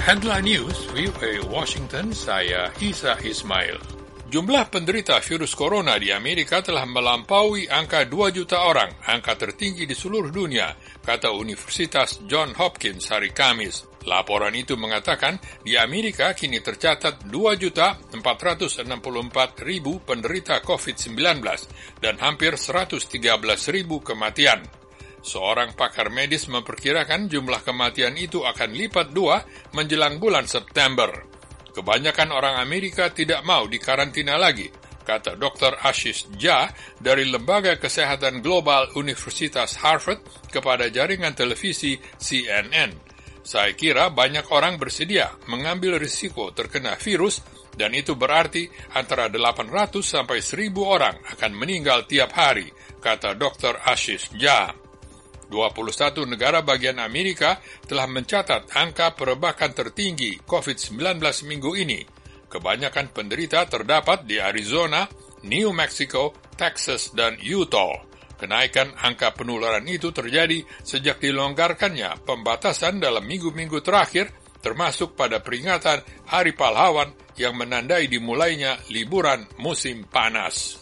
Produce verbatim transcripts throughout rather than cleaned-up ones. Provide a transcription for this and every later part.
Headline News, V O A Washington, saya Isa Ismail. Jumlah penderita virus corona di Amerika telah melampaui angka dua juta orang, angka tertinggi di seluruh dunia, kata Universitas Johns Hopkins hari Kamis. Laporan itu mengatakan di Amerika kini tercatat dua juta empat ratus enam puluh empat ribu penderita covid sembilan belas dan hampir seratus tiga belas ribu kematian. Seorang pakar medis memperkirakan jumlah kematian itu akan lipat dua menjelang bulan September. Kebanyakan orang Amerika tidak mau dikarantina lagi, kata dokter Ashish Jha dari Lembaga Kesehatan Global Universitas Harvard kepada jaringan televisi C N N. Saya kira banyak orang bersedia mengambil risiko terkena virus dan itu berarti antara delapan ratus sampai seribu orang akan meninggal tiap hari, kata dokter Ashish Jha. dua puluh satu negara bagian Amerika telah mencatat angka perebakan tertinggi covid sembilan belas minggu ini. Kebanyakan penderita terdapat di Arizona, New Mexico, Texas, dan Utah. Kenaikan angka penularan itu terjadi sejak dilonggarkannya pembatasan dalam minggu-minggu terakhir, termasuk pada peringatan Hari Pahlawan yang menandai dimulainya liburan musim panas.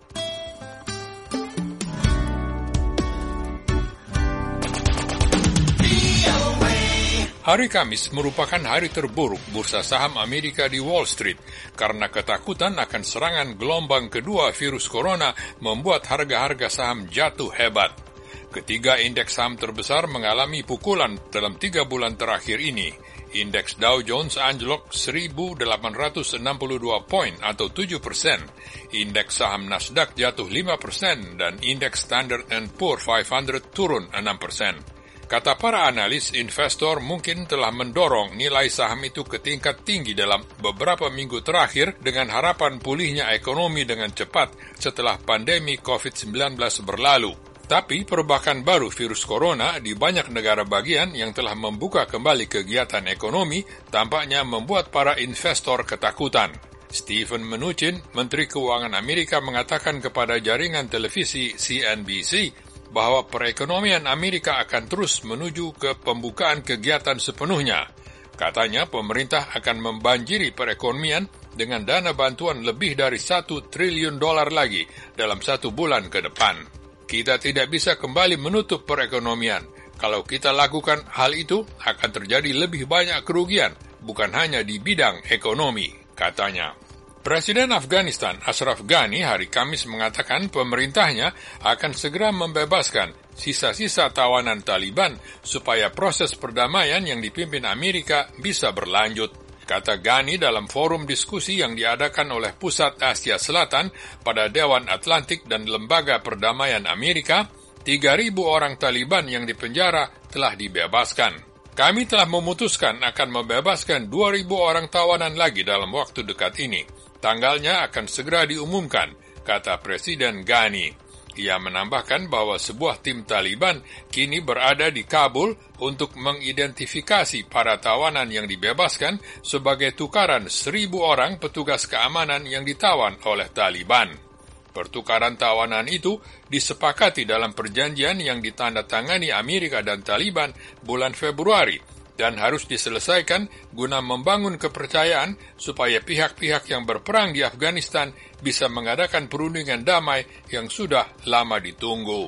Hari Kamis merupakan hari terburuk bursa saham Amerika di Wall Street karena ketakutan akan serangan gelombang kedua virus corona membuat harga-harga saham jatuh hebat. Ketiga indeks saham terbesar mengalami pukulan dalam tiga bulan terakhir ini. Indeks Dow Jones anjlok seribu delapan ratus enam puluh dua poin atau tujuh persen. Indeks saham Nasdaq jatuh lima persen dan indeks Standard and Poor lima ratus turun enam persen. Kata para analis, investor mungkin telah mendorong nilai saham itu ke tingkat tinggi dalam beberapa minggu terakhir dengan harapan pulihnya ekonomi dengan cepat setelah pandemi covid sembilan belas berlalu. Tapi perubahan baru virus corona di banyak negara bagian yang telah membuka kembali kegiatan ekonomi tampaknya membuat para investor ketakutan. Stephen Mnuchin, Menteri Keuangan Amerika, mengatakan kepada jaringan televisi C N B C bahwa perekonomian Amerika akan terus menuju ke pembukaan kegiatan sepenuhnya. Katanya pemerintah akan membanjiri perekonomian dengan dana bantuan lebih dari satu triliun dolar lagi dalam satu bulan ke depan. Kita tidak bisa kembali menutup perekonomian. Kalau kita lakukan hal itu, akan terjadi lebih banyak kerugian, bukan hanya di bidang ekonomi, katanya. Presiden Afghanistan Ashraf Ghani hari Kamis mengatakan pemerintahnya akan segera membebaskan sisa-sisa tawanan Taliban supaya proses perdamaian yang dipimpin Amerika bisa berlanjut. Kata Ghani dalam forum diskusi yang diadakan oleh Pusat Asia Selatan pada Dewan Atlantik dan Lembaga Perdamaian Amerika, tiga ribu orang Taliban yang dipenjara telah dibebaskan. Kami telah memutuskan akan membebaskan dua ribu orang tawanan lagi dalam waktu dekat ini. Tanggalnya akan segera diumumkan, kata Presiden Ghani. Ia menambahkan bahwa sebuah tim Taliban kini berada di Kabul untuk mengidentifikasi para tawanan yang dibebaskan sebagai tukaran seribu orang petugas keamanan yang ditawan oleh Taliban. Pertukaran tawanan itu disepakati dalam perjanjian yang ditandatangani Amerika dan Taliban bulan Februari, dan harus diselesaikan guna membangun kepercayaan supaya pihak-pihak yang berperang di Afghanistan bisa mengadakan perundingan damai yang sudah lama ditunggu.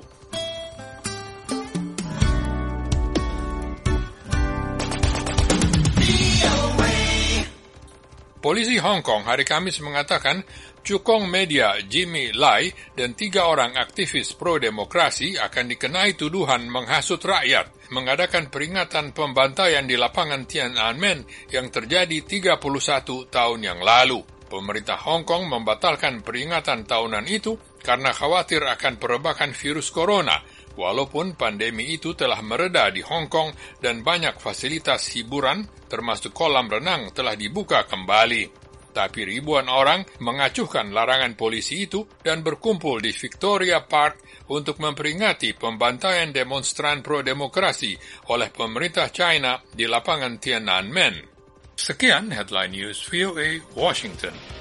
Polisi Hong Kong hari Kamis mengatakan cukong media Jimmy Lai dan tiga orang aktivis pro-demokrasi akan dikenai tuduhan menghasut rakyat mengadakan peringatan pembantaian di lapangan Tiananmen yang terjadi tiga puluh satu tahun yang lalu. Pemerintah Hong Kong membatalkan peringatan tahunan itu karena khawatir akan perebakan virus corona, walaupun pandemi itu telah mereda di Hong Kong dan banyak fasilitas hiburan, termasuk kolam renang, telah dibuka kembali. Tapi ribuan orang mengacuhkan larangan polisi itu dan berkumpul di Victoria Park untuk memperingati pembantaian demonstran pro-demokrasi oleh pemerintah China di lapangan Tiananmen. Sekian Headline News V O A Washington.